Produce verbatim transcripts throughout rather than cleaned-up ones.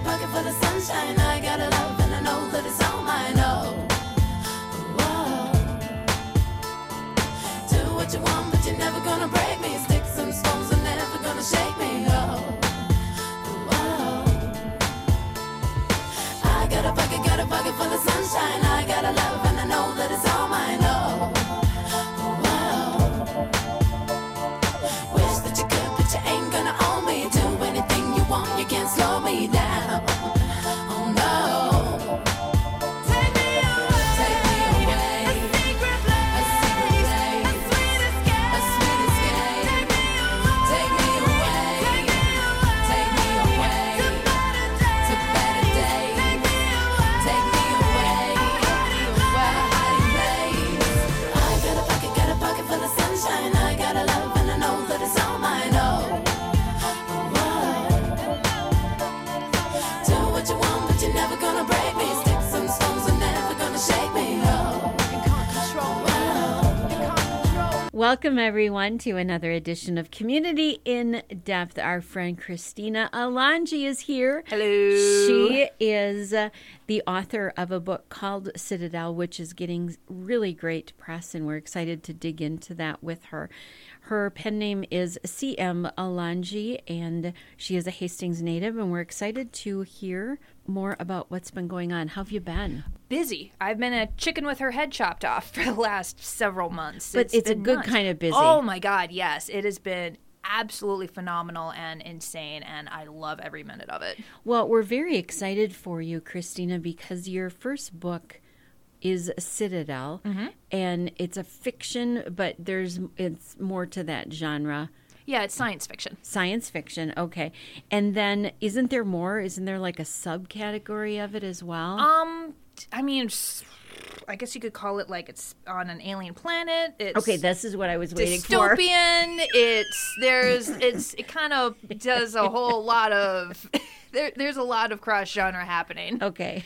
pocket full of sunshine. I got a love and I know that it's all mine. Oh, whoa. Do what you want, but you're never gonna break me. Sticks and stones are never gonna shake me. Oh, whoa. I got a pocket, got a pocket full of sunshine. I got a love and I know that it's all mine. Oh, whoa. Wish that you could, but you ain't gonna own me. Do anything you want, you can't slow me down. Oh no. Take me away. Take me away. A secret place. A secret place. A sweet escape. A sweet escape. Take me away. Take me away. Take me away. Take me away. To better days. Take me away. Take me away. Where a hiding place. I got a pocket, got a pocket full of sunshine. I got a love and I know that it's all mine. Oh. You want, but you're never gonna break me. Sticks and stones are never gonna shake me. Oh, you can't control me. You can't control. Welcome, everyone, to another edition of Community in Depth. Our friend Christina Alonji is here. Hello. She is uh, the author of a book called Citadel, which is getting really great press, and we're excited to dig into that with her. Her pen name is C M Alonji, and she is a Hastings native, and we're excited to hear more about what's been going on. How have you been? Busy. I've been a chicken with her head chopped off for the last several months. But it's, it's a been good nuts. kind of busy. Oh, my God, yes. It has been absolutely phenomenal and insane, and I love every minute of it. Well, we're very excited for you, Christina, because your first book is Citadel, mm-hmm. and it's a fiction, but there's it's more to that genre. Yeah, it's science fiction. Science fiction, okay. And then isn't there more? Isn't there like a subcategory of it as well? Um, I mean, I guess you could call it like it's on an alien planet. It's okay, this is what I was waiting dystopian. for. Dystopian. It's there's it's it kind of does a whole lot of there, there's a lot of cross genre happening. Okay.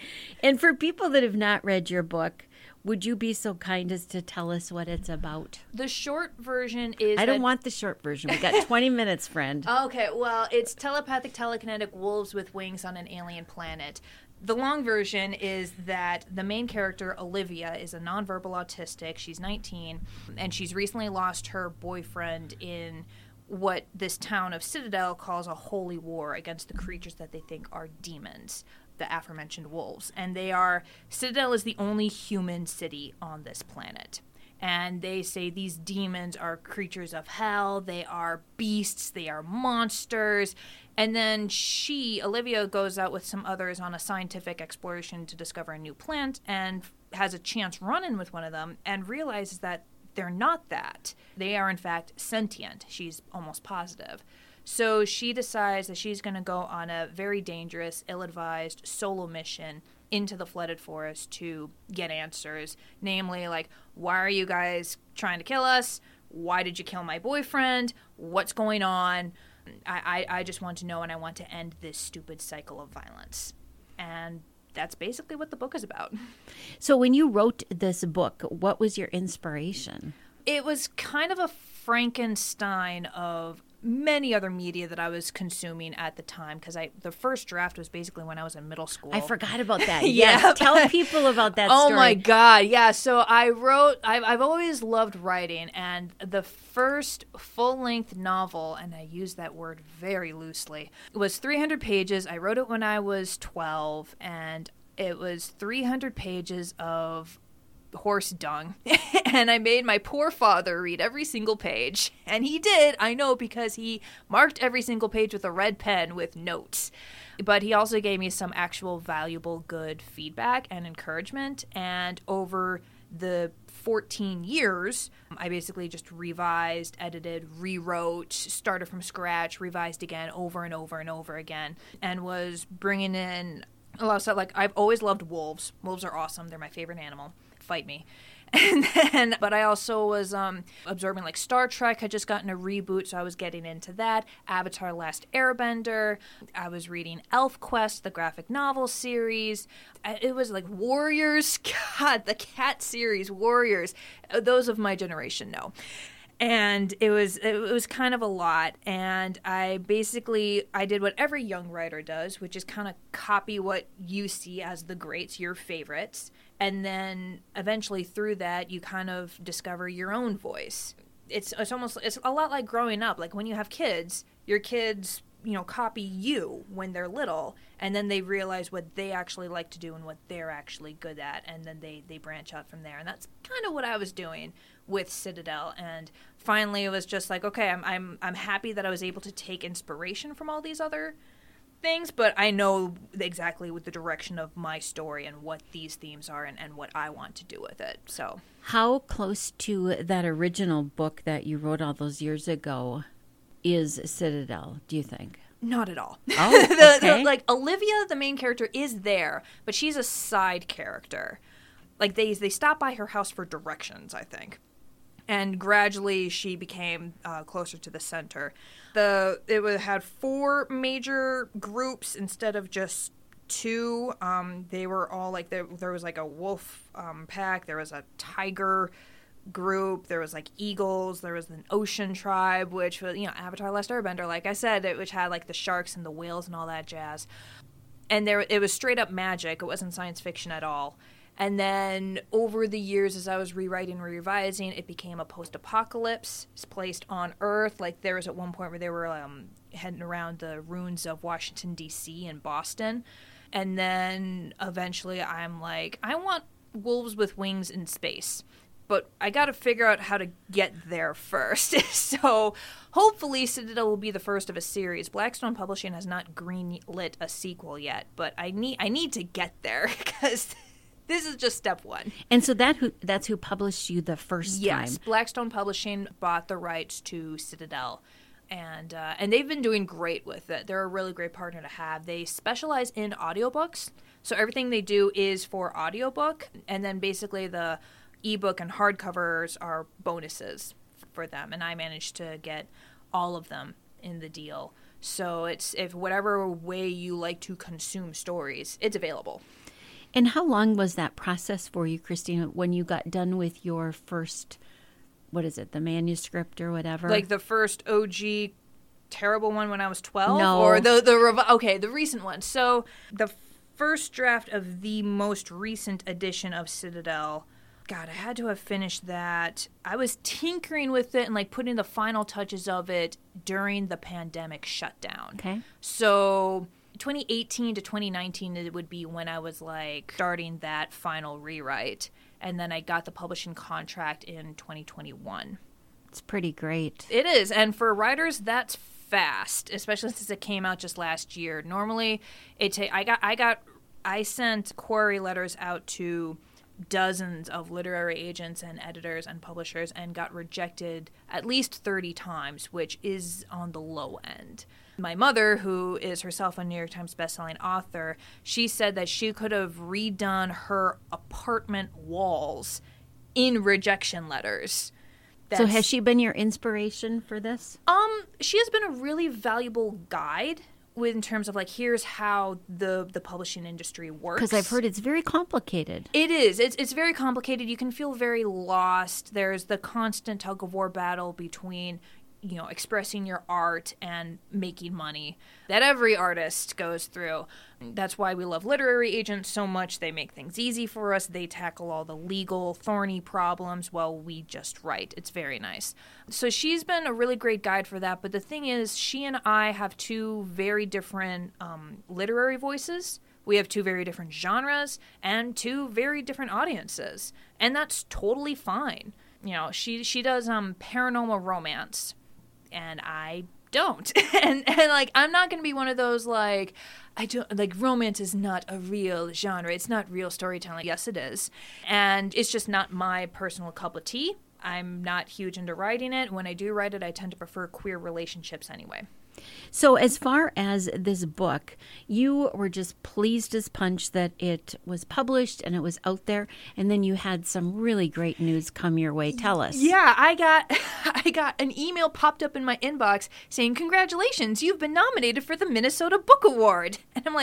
And for people that have not read your book, would you be so kind as to tell us what it's about? The short version is I don't that... want the short version. We got twenty minutes, friend. Okay, well, it's telepathic telekinetic wolves with wings on an alien planet. The long version is that the main character, Olivia, is a nonverbal autistic. She's nineteen, and she's recently lost her boyfriend in what this town of Citadel calls a holy war against the creatures that they think are demons, the aforementioned wolves. And they are, Citadel is the only human city on this planet. And they say these demons are creatures of hell, they are beasts, they are monsters. And then she, Olivia, goes out with some others on a scientific exploration to discover a new plant and has a chance run-in with one of them and realizes that they're not that. They are, in fact, sentient. She's almost positive. So she decides that she's going to go on a very dangerous, ill-advised solo mission into the flooded forest to get answers. Namely, like, why are you guys trying to kill us? Why did you kill my boyfriend? What's going on? I, I, I just want to know, and I want to end this stupid cycle of violence. And that's basically what the book is about. So when you wrote this book, what was your inspiration? It was kind of a Frankenstein of many other media that I was consuming at the time, because I the first draft was basically when I was in middle school. I forgot about that. Yeah. Yes, tell people about that oh story. my God, yeah. So I wrote, I've, I've always loved writing, and the first full-length novel, and I use that word very loosely, was three hundred pages. I wrote it when I was twelve, and it was three hundred pages of horse dung. And I made my poor father read every single page. And he did, I know, because he marked every single page with a red pen with notes. But he also gave me some actual valuable, good feedback and encouragement. And over the fourteen years, I basically just revised, edited, rewrote, started from scratch, revised again over and over and over again, and was bringing in a lot of stuff. Like, I've always loved wolves. Wolves are awesome. They're my favorite animal. Fight me. And then, but I also was um, absorbing, like, Star Trek had just gotten a reboot, so I was getting into that. Avatar: Last Airbender. I was reading ElfQuest, the graphic novel series. It was like Warriors. God, the cat series, Warriors. Those of my generation know. And it was it was kind of a lot, and I basically I did what every young writer does, which is kind of copy what you see as the greats, your favorites, and then eventually through that you kind of discover your own voice. It's it's almost it's a lot like growing up. Like when you have kids, your kids, you know, copy you when they're little, and then they realize what they actually like to do and what they're actually good at, and then they, they branch out from there. And that's kind of what I was doing with Citadel. And finally it was just like, okay, I'm I'm I'm happy that I was able to take inspiration from all these other things, but I know exactly what the direction of my story and what these themes are and, and what I want to do with it. So how close to that original book that you wrote all those years ago is Citadel, do you think? Not at all. Oh, the, okay. the, like, Olivia, the main character, is there, but she's a side character. Like, they they stop by her house for directions, I think. And gradually she became uh, closer to the center. The It would, had four major groups instead of just two. Um, they were all, like, there, there was, like, a wolf um, pack. There was a tiger group, there was like eagles, there was an ocean tribe, which was, you know, Avatar Last Airbender, like I said, it, which had like the sharks and the whales and all that jazz. And there it was straight up magic. It wasn't science fiction at all. And then over the years, as I was rewriting and revising, it became a post-apocalypse. It's placed on Earth. Like there was at one point where they were um, heading around the ruins of Washington, D C and Boston. And then eventually I'm like, I want wolves with wings in space. But I got to figure out how to get there first. So hopefully Citadel will be the first of a series. Blackstone Publishing has not greenlit a sequel yet, but I need I need to get there because this is just step one. And so that who that's who published you the first yes, time. Blackstone Publishing bought the rights to Citadel. And uh, and they've been doing great with it. They're a really great partner to have. They specialize in audiobooks. So everything they do is for audiobook. And then basically the ebook and hardcovers are bonuses for them, and I managed to get all of them in the deal. So it's if whatever way you like to consume stories, it's available. And how long was that process for you, Christina, when you got done with your first, what is it, the manuscript or whatever? Like the first O G terrible one when I was twelve? No. Or the, the revi- okay, the recent one. So the first draft of the most recent edition of Citadel, God, I had to have finished that. I was tinkering with it and like putting the final touches of it during the pandemic shutdown. Okay. So twenty eighteen to twenty nineteen it would be when I was like starting that final rewrite. And then I got the publishing contract in twenty twenty-one. It's pretty great. It is. And for writers, that's fast, especially since it came out just last year. Normally, it ta- I got I got I sent query letters out to dozens of literary agents and editors and publishers and got rejected at least thirty times, which is on the low end. My mother, who is herself a New York Times bestselling author, she said that she could have redone her apartment walls in rejection letters. So has she been your inspiration for this? Um, she has been a really valuable guide with in terms of like, here's how the, the publishing industry works. Because I've heard it's very complicated. It is. It's it's very complicated. You can feel very lost. There's the constant tug of war battle between, you know, expressing your art and making money that every artist goes through. That's why we love literary agents so much. They make things easy for us. They tackle all the legal, thorny problems while we just write. It's very nice. So she's been a really great guide for that. But the thing is, she and I have two very different um, literary voices. We have two very different genres and two very different audiences. And that's totally fine. You know, she she does um paranormal romance, and I don't. and and like I'm not going to be one of those like I don't like romance is not a real genre. It's not real storytelling. Yes, it is. And it's just not my personal cup of tea. I'm not huge into writing it. When I do write it, I tend to prefer queer relationships anyway. So as far as this book, you were just pleased as punch that it was published and it was out there, and then you had some really great news come your way. Tell us. Yeah, I got I got an email popped up in my inbox saying, "Congratulations, you've been nominated for the Minnesota Book Award." And I'm like,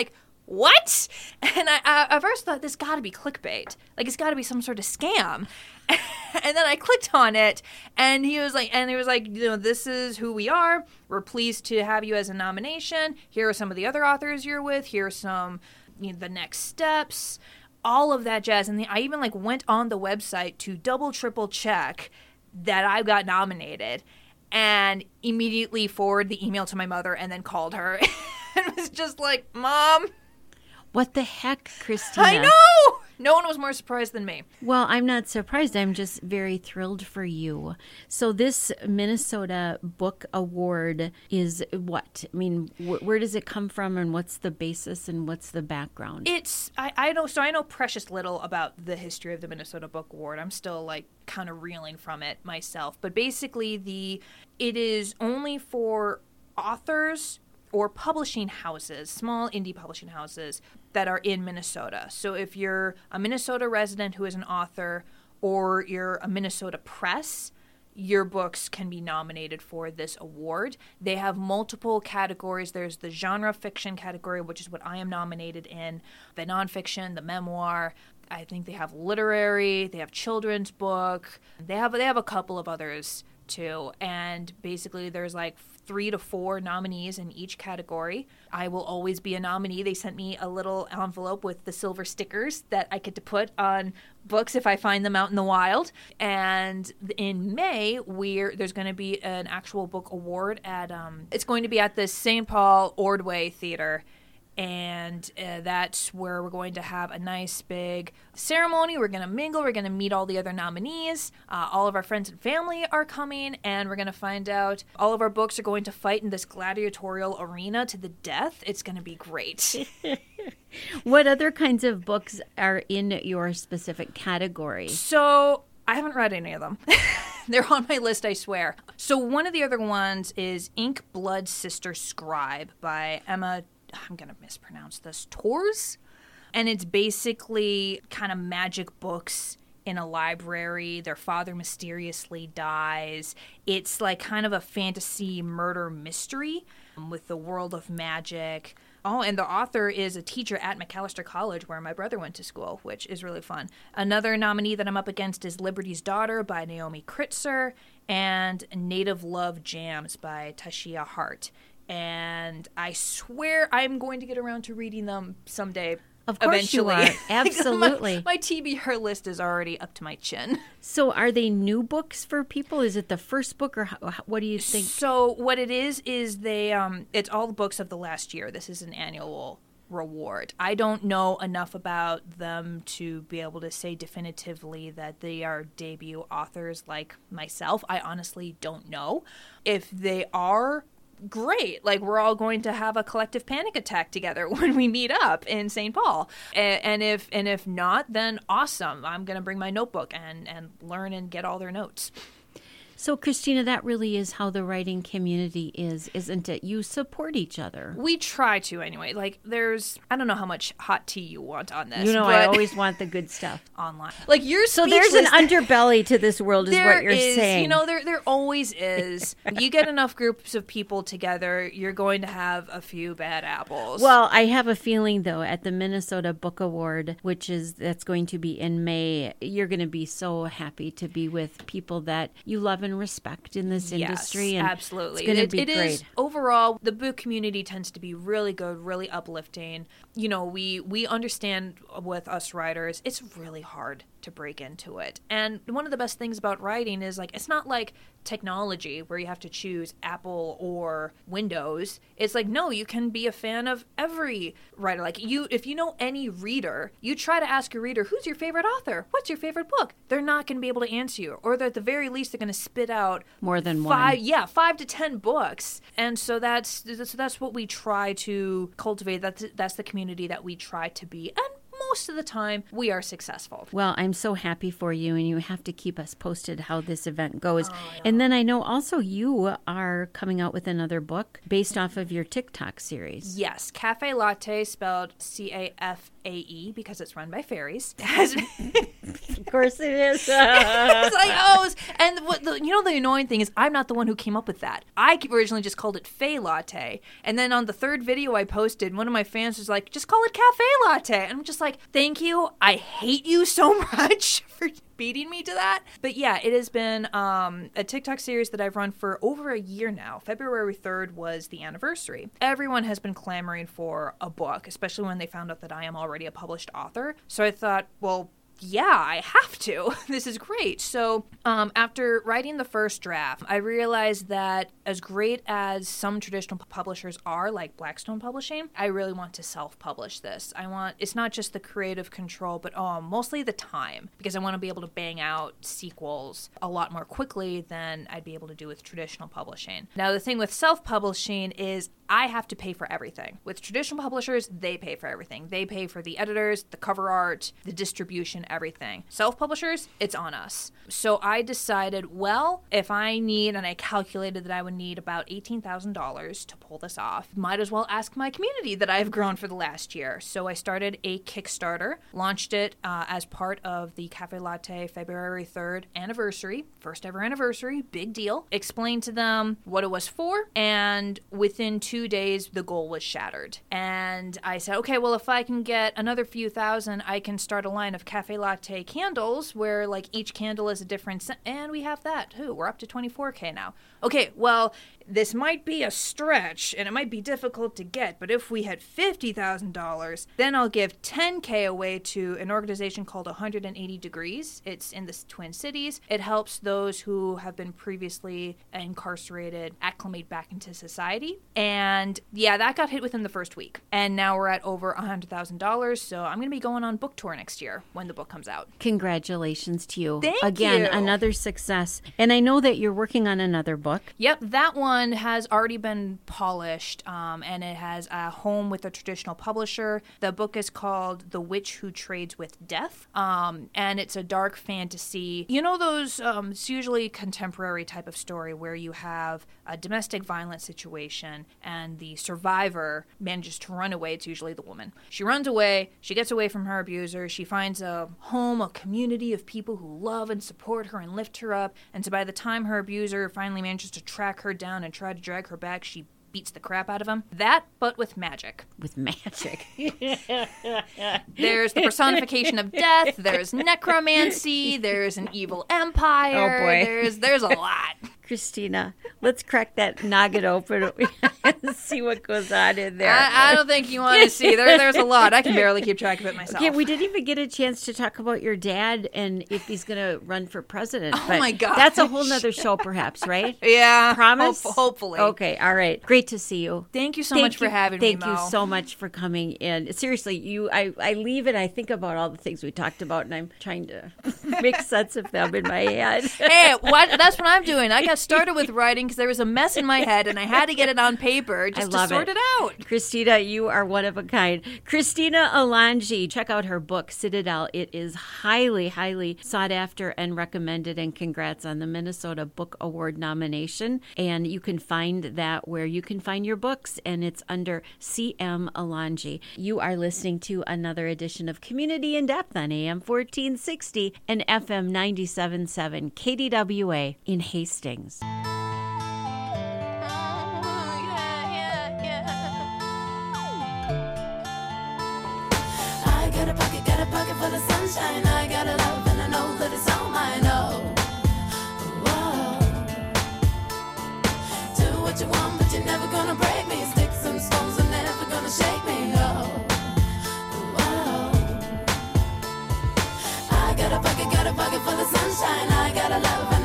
what? And I, I at first thought this got to be clickbait. Like, it's got to be some sort of scam. And then I clicked on it, and he was like, and he was like, you know, this is who we are. We're pleased to have you as a nomination. Here are some of the other authors you're with. Here are some, you know, the next steps, all of that jazz. And I even like went on the website to double, triple check that I got nominated, and immediately forwarded the email to my mother, and then called her, and was just like, Mom. What the heck, Christina? I know! No one was more surprised than me. Well, I'm not surprised. I'm just very thrilled for you. So this Minnesota Book Award is what? I mean, wh- where does it come from, and what's the basis, and what's the background? It's, I, I know, so I know precious little about the history of the Minnesota Book Award. I'm still like kind of reeling from it myself. But basically, the it is only for authors or publishing houses, small indie publishing houses that are in Minnesota. So if you're a Minnesota resident who is an author, or you're a Minnesota press, your books can be nominated for this award. They have multiple categories. There's the genre fiction category, which is what I am nominated in, the nonfiction, the memoir. I think they have literary, they have children's book. They have they have a couple of others too. And basically there's like three to four nominees in each category. I will always be a nominee. They sent me a little envelope with the silver stickers that I get to put on books if I find them out in the wild. And in May, we're there's going to be an actual book award at um it's going to be at the Saint Paul Ordway Theater. And uh, that's where we're going to have a nice big ceremony. We're going to mingle. We're going to meet all the other nominees. Uh, all of our friends and family are coming, and we're going to find out all of our books are going to fight in this gladiatorial arena to the death. It's going to be great. What other kinds of books are in your specific category? So I haven't read any of them. They're on my list, I swear. So one of the other ones is Ink, Blood, Sister, Scribe by Emma I'm going to mispronounce this, Tors. And it's basically kind of magic books in a library. Their father mysteriously dies. It's like kind of a fantasy murder mystery with the world of magic. Oh, and the author is a teacher at Macalester College, where my brother went to school, which is really fun. Another nominee that I'm up against is Liberty's Daughter by Naomi Kritzer and Native Love Jams by Tashia Hart. And I swear I'm going to get around to reading them someday. Of course eventually. You are. Absolutely. my, my T B R list is already up to my chin. So are they new books for people? Is it the first book, or how, what do you think? So what it is is they um it's all the books of the last year. This is an annual reward. I don't know enough about them to be able to say definitively that they are debut authors like myself. I honestly don't know. If they are, great. Like, we're all going to have a collective panic attack together when we meet up in Saint Paul. And, and if and if not, then awesome. I'm going to bring my notebook and, and learn and get all their notes. So, Christina, that really is how the writing community is, isn't it? You support each other. We try to, anyway. Like, there's, I don't know how much hot tea you want on this. You know, but I always want the good stuff. Online. Like, you're So there's an underbelly to this world, is there what you're is, saying. You know, there there always is. You get enough groups of people together, you're going to have a few bad apples. Well, I have a feeling, though, at the Minnesota Book Award, which is that's going to be in May, you're going to be so happy to be with people that you love and respect in this yes, industry. And absolutely. It's going to it, be it great. Is, overall, the book community tends to be really good, really uplifting. You know, we, we understand with us writers, it's really hard to break into it. And one of the best things about writing is, like, it's not like technology where you have to choose Apple or Windows. It's like, no, you can be a fan of every writer. Like, you, if you know any reader, you try to ask your reader, who's your favorite author? What's your favorite book? They're not going to be able to answer you. Or at the very least, they're going to spit out more than five, one. Yeah, five to ten books. And so that's so that's what we try to cultivate. That's that's the community that we try to be. And most of the time, we are successful. Well, I'm so happy for you, and you have to keep us posted how this event goes. Oh, and then I know also you are coming out with another book based off of your TikTok series. Yes, Cafe Latte, spelled C A F A E, because it's run by fairies. Of course it is. It's like, oh, and what the, the you know the annoying thing is I'm not the one who came up with that. I originally just called it Fae Latte, and then on the third video I posted, one of my fans was like, "Just call it Cafe Latte," and I'm just like, "Thank you. I hate you so much for beating me to that." But yeah, it has been um, a TikTok series that I've run for over a year now. February third was the anniversary. Everyone has been clamoring for a book, especially when they found out that I am already a published author. So I thought, well, yeah, I have to. This is great. So um, after writing the first draft, I realized that as great as some traditional publishers are, like Blackstone Publishing, I really want to self-publish this. I want, it's not just the creative control, but oh, mostly the time, because I want to be able to bang out sequels a lot more quickly than I'd be able to do with traditional publishing. Now, the thing with self-publishing is I have to pay for everything. With traditional publishers, they pay for everything. They pay for the editors, the cover art, the distribution, everything. Self-publishers, it's on us. So I decided, well, if I need, and I calculated that I would need about eighteen thousand dollars to pull this off, might as well ask my community that I've grown for the last year. So I started a Kickstarter, launched it uh, as part of the Cafe Latte February third anniversary, first ever anniversary, big deal. Explained to them what it was for, and within two Two days, the goal was shattered. And I said, okay, well, if I can get another few thousand, I can start a line of Cafe Latte candles where, like, each candle is a different scent. And we have that, too. We're up to twenty-four K now. Okay, well, this might be a stretch, and it might be difficult to get, but if we had fifty thousand dollars, then I'll give ten K away to an organization called one hundred eighty degrees. It's in the Twin Cities. It helps those who have been previously incarcerated acclimate back into society. And yeah, that got hit within the first week. And now we're at over one hundred thousand dollars, so I'm going to be going on book tour next year when the book comes out. Congratulations to you. Thank Again, you. another success. And I know that you're working on another book. Yep, that one has already been polished, um, and it has a home with a traditional publisher. The book is called The Witch Who Trades with Death, um, and it's a dark fantasy. You know those, um, it's usually contemporary type of story where you have a domestic violence situation and the survivor manages to run away. It's usually the woman. She runs away, she gets away from her abuser, she finds a home, a community of people who love and support her and lift her up, and so by the time her abuser finally manages to track her down and try to drag her back, she beats the crap out of him. That, but with magic. With magic. There's the personification of death, there's necromancy, there's an evil empire. Oh, boy. There's, there's a lot. Christina, let's crack that nugget open and see what goes on in there. I, I don't think you want to see. There, there's a lot. I can barely keep track of it myself. Okay, we didn't even get a chance to talk about your dad and if he's going to run for president. Oh, but my gosh. That's a whole nother show, perhaps, right? Yeah. Promise? Hope, hopefully. Okay, all right. Great to see you. Thank you so Thank much for you- having thank me, Mo. you so much for coming in. Seriously, you, I, I leave and I think about all the things we talked about, and I'm trying to make sense of them in my head. Hey, what? That's what I'm doing. I got started with writing because there was a mess in my head, and I had to get it on paper just I to love sort it. it out. Christina, you are one of a kind. Christina Alanji, check out her book, Citadel. It is highly, highly sought after and recommended, and congrats on the Minnesota Book Award nomination. And you can find that where you can find your books, and it's under C M Alanji. You are listening to another edition of Community in Depth on A M fourteen sixty and F M ninety-seven point seven K D W A in Hastings. I got a pocket, got a pocket full of sunshine.